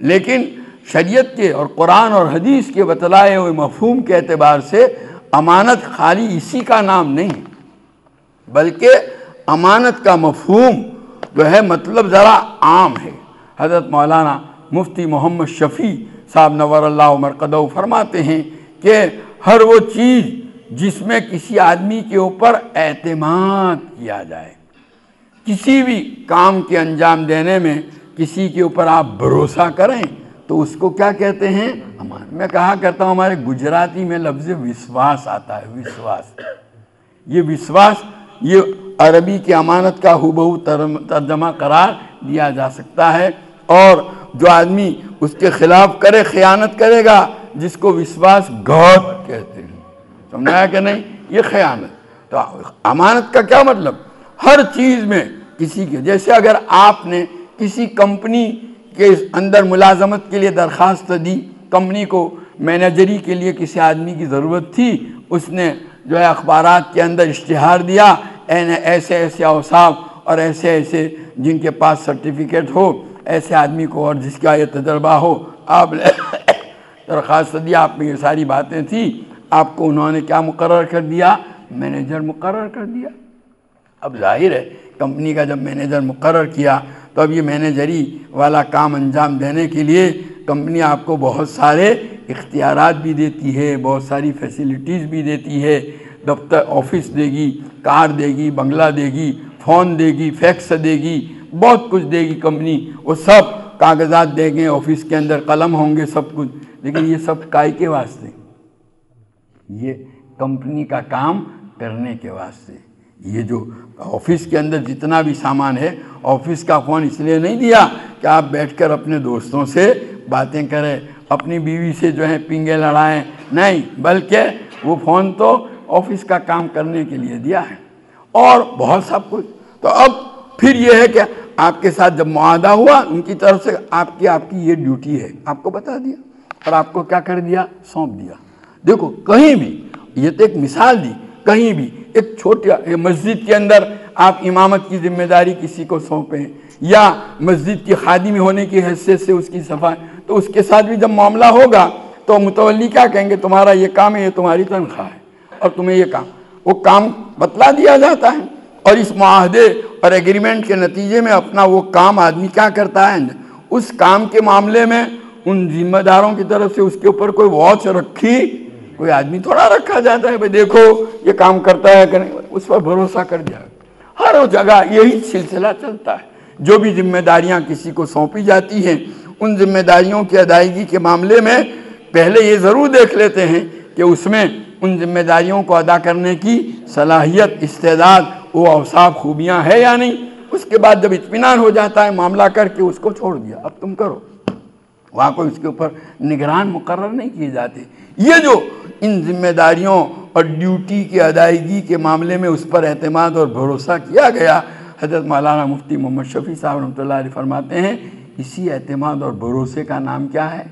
S1: لیکن شریعت کے اور قرآن اور حدیث کے بتلائے ہوئے مفہوم کے اعتبار سے امانت خالی اسی کا نام نہیں، بلکہ امانت کا مفہوم جو ہے مطلب ذرا عام ہے۔ حضرت مولانا مفتی محمد شفیع صاحب نور اللہ مرقدہ فرماتے ہیں کہ ہر وہ چیز جس میں کسی آدمی کے اوپر اعتماد کیا جائے، کسی بھی کام کے انجام دینے میں کسی کے اوپر آپ بھروسہ کریں تو اس کو کیا کہتے ہیں؟ امانت۔ میں کہا کرتا ہوں ہمارے گجراتی میں لفظ وشواس آتا ہے، وشواس۔ یہ وشواس یہ عربی کی امانت کا ہو ترجمہ قرار دیا جا سکتا ہے، اور جو آدمی اس کے خلاف کرے خیانت کرے گا جس کو وشواس گھات کہتے ہیں، سمجھایا کہ نہیں؟ یہ خیانت۔ تو امانت کا کیا مطلب؟ ہر چیز میں کسی کے، جیسے اگر آپ نے کسی کمپنی کے اندر ملازمت کے لیے درخواست دی، کمپنی کو مینیجری کے لیے کسی آدمی کی ضرورت تھی، اس نے جو ہے اخبارات کے اندر اشتہار دیا، ایسے ایسے اوصاف اور ایسے ایسے جن کے پاس سرٹیفکیٹ ہو، ایسے آدمی کو اور جس کا یہ تجربہ ہو، آپ نے درخواست دیا، آپ میں یہ ساری باتیں تھیں، آپ کو انہوں نے کیا مقرر کر دیا؟ مینیجر مقرر کر دیا۔ اب ظاہر ہے کمپنی کا جب مینیجر مقرر کیا تو اب یہ مینیجری والا کام انجام دینے کے لیے کمپنی آپ کو بہت سارے اختیارات بھی دیتی ہے، بہت ساری فیسلٹیز بھی دیتی ہے، دفتر آفس دے گی، کار دے گی، بنگلہ دے گی، فون دے گی، فیکس دے گی، بہت کچھ دے گی کمپنی، وہ سب کاغذات دیں گے، آفس کے اندر قلم ہوں گے، سب کچھ۔ لیکن یہ سب کائے کے واسطے؟ یہ کمپنی کا کام کرنے کے واسطے۔ یہ جو آفس کے اندر جتنا بھی سامان ہے، آفس کا فون اس لیے نہیں دیا کہ آپ بیٹھ کر اپنے دوستوں سے باتیں کریں، اپنی بیوی سے جو ہے پنگے لڑائیں، نہیں، بلکہ وہ فون تو آفس کا کام کرنے کے لیے دیا ہے، اور بہت سب کچھ۔ تو اب پھر یہ ہے کہ آپ کے ساتھ جب معاہدہ ہوا ان کی طرف سے آپ کی یہ ڈیوٹی ہے، آپ کو بتا دیا اور آپ کو کیا کر دیا؟ سونپ دیا۔ دیکھو کہیں بھی، یہ تو ایک مثال دی، کہیں بھی ایک چھوٹی مسجد کے اندر آپ امامت کی ذمہ داری کسی کو سونپیں، یا مسجد کی خادم ہونے کی حیثیت سے اس کی صفائی، تو اس کے ساتھ بھی جب معاملہ ہوگا تو متولی کیا کہیں گے؟ تمہارا یہ کام ہے، یہ تمہاری تنخواہ ہے، اور تمہیں یہ کام، وہ کام بتلا دیا جاتا ہے، اور اس معاہدے اور ایگریمنٹ کے نتیجے میں اپنا وہ کام آدمی کیا کرتا ہے؟ اس کام کے معاملے میں ان ذمہ داروں کی طرف سے اس کے اوپر کوئی واچ رکھی، کوئی آدمی تھوڑا رکھا جاتا ہے بھئی دیکھو یہ کام کرتا ہے کہ نہیں، اس پر بھروسہ کر دیا۔ ہر جگہ یہی سلسلہ چلتا ہے، جو بھی ذمہ داریاں کسی کو سونپی جاتی ہیں ان ذمہ داریوں کی ادائیگی کے معاملے میں پہلے یہ ضرور دیکھ لیتے ہیں کہ اس میں ان ذمہ داریوں کو ادا کرنے کی صلاحیت، استعداد، وہ اوصاف، خوبیاں ہے یا نہیں۔ اس کے بعد جب اطمینان ہو جاتا ہے معاملہ کر کے اس کو چھوڑ دیا، اب تم کرو، وہاں کوئی اس کے اوپر نگران مقرر نہیں کیے جاتے۔ یہ جو ان ذمہ داریوں اور ڈیوٹی کی ادائیگی کے معاملے میں اس پر اعتماد اور بھروسہ کیا گیا، حضرت مولانا مفتی محمد شفیع صاحب رحمۃ اللہ علیہ فرماتے ہیں اسی اعتماد اور بھروسے کا نام کیا ہے؟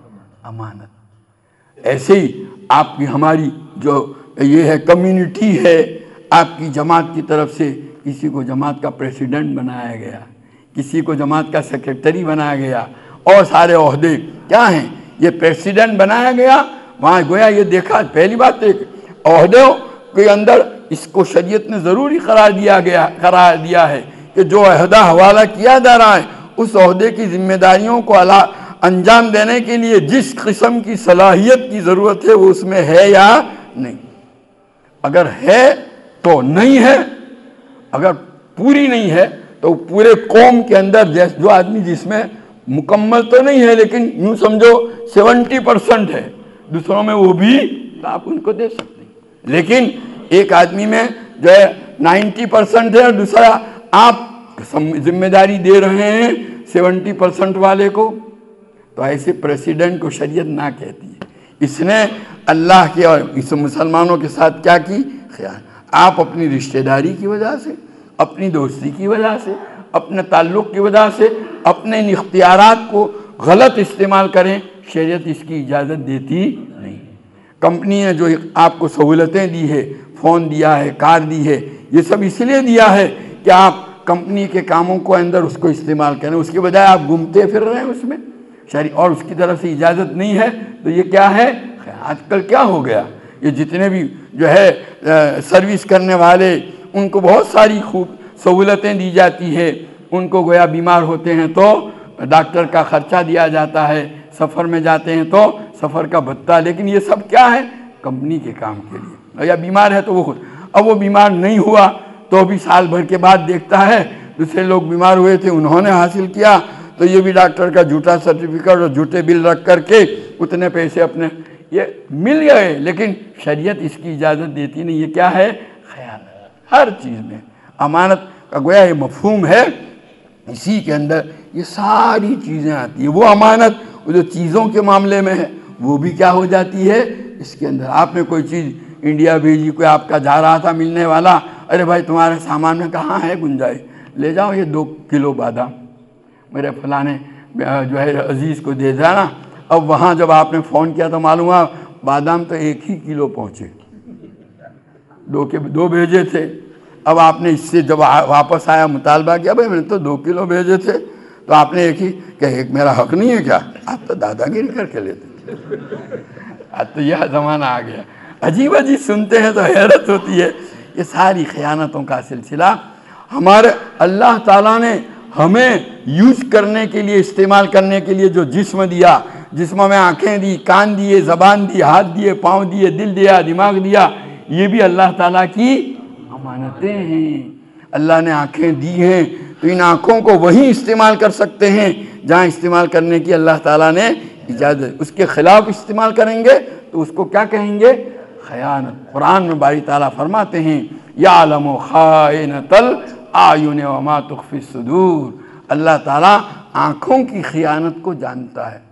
S1: امانت۔ ایسے ہی آپ کی ہماری جو یہ ہے کمیونٹی ہے، آپ کی جماعت کی طرف سے کسی کو جماعت کا پریسیڈنٹ بنایا گیا، کسی کو جماعت کا سیکرٹری بنایا گیا، اور سارے عہدے کیا ہیں؟ یہ پریسیڈنٹ بنایا گیا، وہاں گویا یہ دیکھا، پہلی بات ایک عہدوں کے اندر اس کو شریعت نے ضروری قرار دیا ہے کہ جو عہدہ حوالہ کیا جا رہا ہے اس عہدے کی ذمہ داریوں کو انجام دینے کے لیے جس قسم کی صلاحیت کی ضرورت ہے وہ اس میں ہے یا نہیں۔ اگر ہے تو نہیں ہے، اگر پوری نہیں ہے تو پورے قوم کے اندر جو آدمی جس میں مکمل تو نہیں ہے لیکن یوں سمجھو 70% ہے، دوسروں میں وہ بھی آپ ان کو دے سکتے ہیں، لیکن ایک آدمی میں جو ہے 90% ہے اور دوسرا آپ ذمہ داری دے رہے ہیں 70% والے کو، تو ایسے پریسیڈنٹ کو شریعت نہ کہتی ہے۔ اس نے اللہ کے اور اس مسلمانوں کے ساتھ کیا کی؟ خیال۔ آپ اپنی رشتہ داری کی وجہ سے، اپنی دوستی کی وجہ سے، اپنے تعلق کی وجہ سے اپنے ان اختیارات کو غلط استعمال کریں، شریعت اس کی اجازت دیتی نہیں۔ کمپنی نے جو آپ کو سہولتیں دی ہے، فون دیا ہے، کار دی ہے، یہ سب اس لیے دیا ہے کہ آپ کمپنی کے کاموں کو اندر اس کو استعمال کریں، اس کے بجائے آپ گھومتے پھر رہے ہیں اس میں، اور اس کی طرف سے اجازت نہیں ہے تو یہ کیا ہے؟ آج کل کیا ہو گیا، یہ جتنے بھی جو ہے سروس کرنے والے ان کو بہت ساری خوب سہولتیں دی جاتی ہے، ان کو گویا بیمار ہوتے ہیں تو ڈاکٹر کا خرچہ دیا جاتا ہے، سفر میں جاتے ہیں تو سفر کا بھتہ، لیکن یہ سب کیا ہے؟ کمپنی کے کام کے لیے۔ یا بیمار ہے تو وہ خود، اب وہ بیمار نہیں ہوا تو بھی سال بھر کے بعد دیکھتا ہے دوسرے لوگ بیمار ہوئے تھے انہوں نے حاصل کیا، تو یہ بھی ڈاکٹر کا جھوٹا سرٹیفکیٹ اور جھوٹے بل رکھ کر کے اتنے پیسے اپنے یہ مل گئے، لیکن شریعت اس کی اجازت دیتی نہیں۔ یہ کیا ہے؟ خیانت۔ ہر چیز میں امانت کا گویا یہ مفہوم ہے، اسی کے اندر یہ ساری چیزیں آتی ہیں۔ وہ امانت وہ جو چیزوں کے معاملے میں ہے وہ بھی کیا ہو جاتی ہے اس کے اندر۔ آپ نے کوئی چیز انڈیا بھیجی، کوئی آپ کا جا رہا تھا ملنے والا، ارے بھائی تمہارے سامان میں کہاں ہے گنجائش، لے جاؤ یہ 2 کلو بادام میرے فلانے جو ہے عزیز کو دے جانا۔ اب وہاں جب آپ نے فون کیا تو معلوم ہوا بادام تو 1 ہی کلو پہنچے، 2 بھیجے تھے۔ اب آپ نے اس سے جب واپس آیا مطالبہ کیا، بھائی میں نے تو 2 کلو بھیجے تھے، تو آپ نے ایک میرا حق نہیں ہے کیا؟ آپ تو دادا گیری کر کے لیتے تھے۔ اب تو یہ زمانہ آ گیا، عجیب عجیب سنتے ہیں تو حیرت ہوتی ہے۔ یہ ساری خیانتوں کا سلسلہ ہمارے اللہ تعالیٰ نے ہمیں یوز کرنے کے لیے، استعمال کرنے کے لیے جو جسم دیا، جسم میں آنکھیں دی، کان دیے، زبان دی، ہاتھ دیے، پاؤں دیے، دل دیا، دماغ دیا، یہ بھی اللہ تعالیٰ کی امانتیں ہیں۔ اللہ نے آنکھیں دی ہیں تو ان آنکھوں کو وہیں استعمال کر سکتے ہیں جہاں استعمال کرنے کی اللہ تعالیٰ نے اجازت۔ اس کے خلاف استعمال کریں گے تو اس کو کیا کہیں گے؟ خیانت۔ قرآن میں باری تعالیٰ فرماتے ہیں یعلم خائنۃ الاعین وما تخفی الصدور، اللہ تعالیٰ آنکھوں کی خیانت کو جانتا ہے۔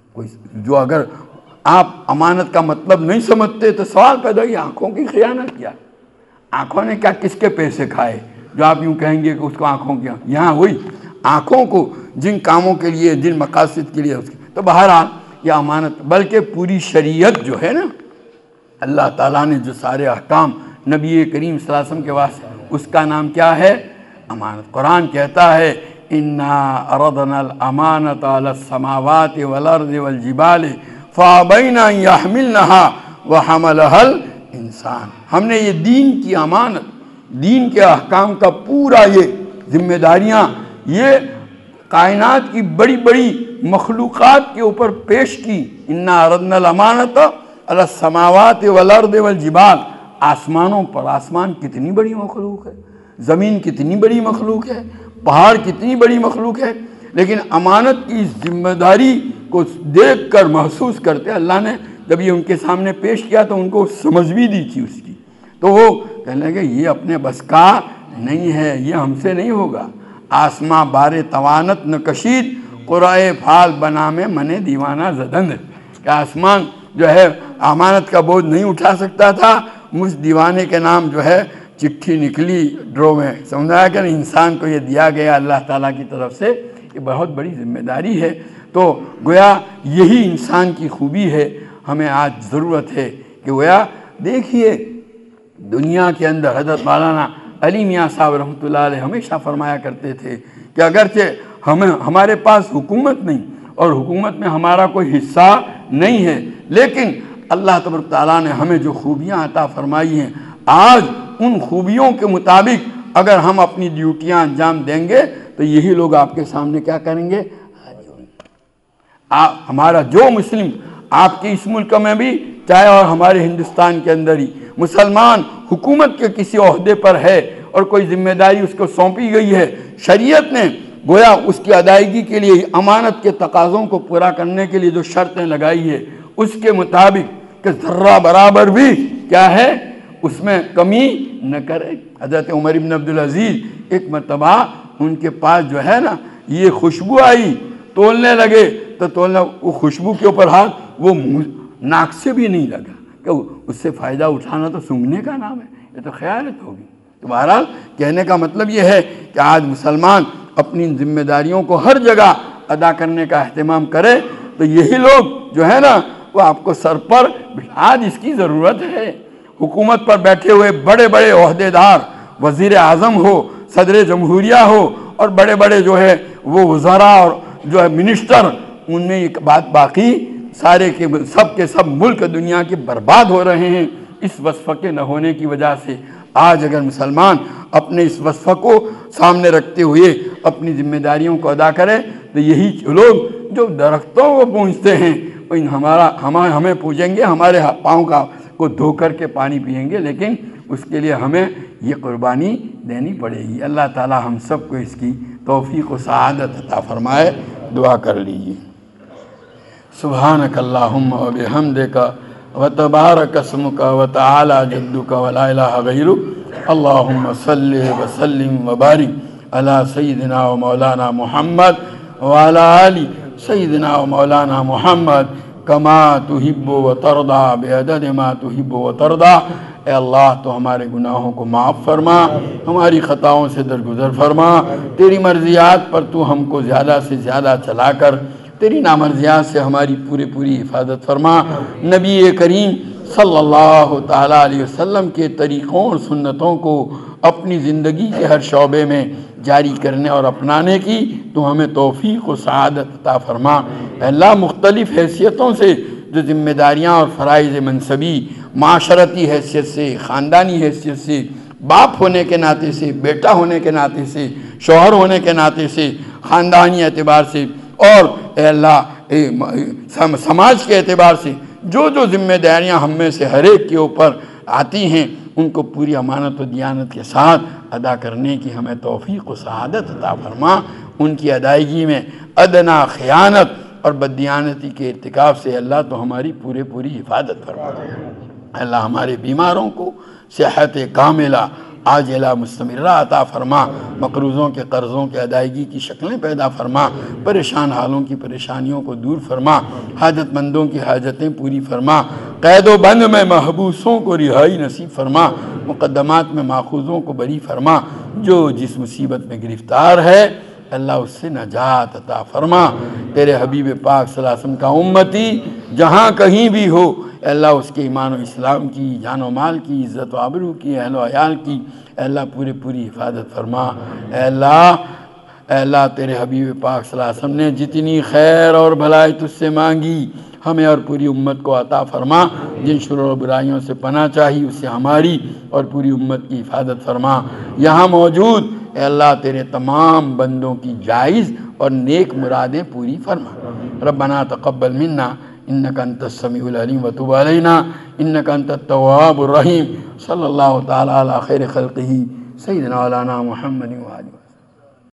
S1: جو اگر آپ امانت کا مطلب نہیں سمجھتے تو سوال پیدا ہوئی آنکھوں کی خیانت کیا؟ آنکھوں نے کیا کس کے پیسے کھائے جو آپ یوں کہیں گے کہ اس کو آنکھوں کیا؟ یہاں وہی آنکھوں کو جن کاموں کے لیے، جن مقاصد کے لیے اس کی، تو بہرحال یہ امانت، بلکہ پوری شریعت جو ہے نا، اللہ تعالیٰ نے جو سارے احکام نبی کریم صلی اللہ علیہ وسلم کے واسطے، اس کا نام کیا ہے؟ امانت۔ قرآن کہتا ہے اِنَّا عَرَضْنَا الْأَمَانَةَ عَلَى السَّمَاوَاتِ وَالْأَرْضِ وَالْجِبَالِ فَأَبَيْنَ أَن يَحْمِلْنَهَا وَحَمَلَهَا الْإِنسَانُ، ہم نے یہ دین کی امانت، دین کے احکام کا پورا یہ ذمہ داریاں، یہ کائنات کی بڑی بڑی مخلوقات کے اوپر پیش کی۔ اِنَّا عَرَضْنَا الْأَمَانَةَ عَلَى السَّمَاوَاتِ وَالْأَرْضِ وَالْجِبَالِ، آسمانوں پر، آسمان کتنی بڑی مخلوق ہے، زمین کتنی بڑی مخلوق ہے، پہاڑ کتنی بڑی مخلوق ہے، لیکن امانت کی ذمہ داری کو دیکھ کر محسوس کرتے اللہ نے جب یہ ان کے سامنے پیش کیا تو ان کو سمجھ بھی دی تھی اس کی، تو وہ کہنے لگے یہ اپنے بس کا نہیں ہے، یہ ہم سے نہیں ہوگا۔ آسماں بارے توانت نہ کشید، قرائے پھال بنا میں منے دیوانہ زدند، کہ آسمان جو ہے امانت کا بوجھ نہیں اٹھا سکتا تھا، مجھ دیوانے کے نام جو ہے چٹھی نکلی ڈرو میں، سمجھایا کہ انسان کو یہ دیا گیا اللہ تعالیٰ کی طرف سے، یہ بہت بڑی ذمہ داری ہے۔ تو گویا یہی انسان کی خوبی ہے، ہمیں آج ضرورت ہے کہ گویا دیکھیے دنیا کے اندر حضرت مولانا علی میاں صاحب رحمۃ اللہ علیہ ہمیشہ فرمایا کرتے تھے کہ اگرچہ ہمارے پاس حکومت نہیں اور حکومت میں ہمارا کوئی حصہ نہیں ہے، لیکن اللہ تبارک تعالیٰ نے ہمیں جو خوبیاں عطا فرمائی ہیں، آج ان خوبیوں کے مطابق اگر ہم اپنی ڈیوٹیاں انجام دیں گے تو یہی لوگ آپ کے سامنے کیا کریں گے؟ ہمارا جو مسلم آپ کے اس ملک میں بھی چاہے اور ہمارے ہندوستان کے اندر ہی مسلمان حکومت کے کسی عہدے پر ہے اور کوئی ذمہ داری اس کو سونپی گئی ہے، شریعت نے گویا اس کی ادائیگی کے لیے امانت کے تقاضوں کو پورا کرنے کے لیے جو شرطیں لگائی ہے اس کے مطابق کہ ذرہ برابر بھی کیا ہے اس میں کمی نہ کرے۔ حضرت عمر بن عبدالعزیز ایک مرتبہ ان کے پاس جو ہے نا یہ خوشبو آئی، تولنے لگے تو تولنا، وہ خوشبو کے اوپر ہاتھ، وہ ناک سے بھی نہیں لگا کہ اس سے فائدہ اٹھانا تو سونگھنے کا نام ہے، یہ تو خیالت ہوگی۔ تو بہرحال کہنے کا مطلب یہ ہے کہ آج مسلمان اپنی ذمہ داریوں کو ہر جگہ ادا کرنے کا اہتمام کرے تو یہی لوگ جو ہے نا وہ آپ کو سر پر، آج اس کی ضرورت ہے۔ حکومت پر بیٹھے ہوئے بڑے بڑے عہدے دار، وزیر اعظم ہو، صدر جمہوریہ ہو، اور بڑے بڑے جو ہے وہ وزراء اور جو ہے منسٹر، ان میں ایک بات باقی، سارے کے سب ملک دنیا کے برباد ہو رہے ہیں اس وصف کے نہ ہونے کی وجہ سے۔ آج اگر مسلمان اپنے اس وصف کو سامنے رکھتے ہوئے اپنی ذمہ داریوں کو ادا کریں تو یہی لوگ جو درختوں کو پوجتے ہیں ہمیں پوجیں گے، ہمارے پاؤں کو دھو کر کے پانی پئیں گے، لیکن اس کے لیے ہمیں یہ قربانی دینی پڑے گی۔ اللہ تعالی ہم سب کو اس کی توفیق و سعادت عطا فرمائے۔ دعا کر لیجیے۔ سبحانک اللہم و بحمدک و تبارک اسمک و تعالی جدک و لا الہ غیرک، اللہم صلی وسلم و بارک علی سیدنا و مولانا محمد وعلی آل سیدنا و مولانا محمد کما تحب و ترضا بعدد ما تحب و ترضا۔ اے اللہ تو ہمارے گناہوں کو معاف فرما، ہماری خطاؤں سے درگزر فرما، تیری مرضیات پر تو ہم کو زیادہ سے زیادہ چلا کر تیری نامرضیات سے ہماری پوری حفاظت فرما۔ نبی کریم صلی اللہ تعالیٰ علیہ وسلم کے طریقوں اور سنتوں کو اپنی زندگی کے ہر شعبے میں جاری کرنے اور اپنانے کی تو ہمیں توفیق و سعادت عطا فرما۔ اے اللہ مختلف حیثیتوں سے جو ذمہ داریاں اور فرائض منصبی، معاشرتی حیثیت سے، خاندانی حیثیت سے، باپ ہونے کے ناطے سے، بیٹا ہونے کے ناطے سے، شوہر ہونے کے ناطے سے، خاندانی اعتبار سے اور اے اللہ سماج کے اعتبار سے جو ذمہ داریاں ہم میں سے ہر ایک کے اوپر آتی ہیں ان کو پوری امانت و دیانت کے ساتھ ادا کرنے کی ہمیں توفیق و سعادت عطا فرما۔ ان کی ادائیگی میں ادنا خیانت اور بددیانتی کے ارتکاب سے اللہ تو ہماری پوری حفاظت فرما۔ اللہ ہمارے بیماروں کو صحت کاملہ عاجلہ مستمرہ عطا فرما، مقروضوں کے قرضوں کے ادائیگی کی شکلیں پیدا فرما، پریشان حالوں کی پریشانیوں کو دور فرما، حاجت مندوں کی حاجتیں پوری فرما، قید و بند میں محبوسوں کو رہائی نصیب فرما، مقدمات میں ماخوذوں کو بری فرما، جو جس مصیبت میں گرفتار ہے اللہ اس سے نجات عطا فرما۔ تیرے حبیب پاک صلی اللہ علیہ وسلم کا امتی جہاں کہیں بھی ہو اے اللہ اس کے ایمان و اسلام کی، جان و مال کی، عزت و آبرو کی، اہل و عیال کی اے اللہ پوری حفاظت فرما۔ اے اللہ تیرے حبیب پاک صلی اللہ علیہ وسلم نے جتنی خیر اور بھلائی تجھ سے مانگی ہمیں اور پوری امت کو عطا فرما، جن شرور و برائیوں سے پناہ چاہی اس سے ہماری اور پوری امت کی حفاظت فرما۔ یہاں موجود اے اللہ تیرے تمام بندوں کی جائز اور نیک مرادیں پوری فرما۔ ربنا تقبل منا انک انت السمیع العلیم وتب علینا انک انت التواب الرحیم۔ صلی اللہ تعالی علی خیر خلقہ سیدنا مولانا محمد وآلہ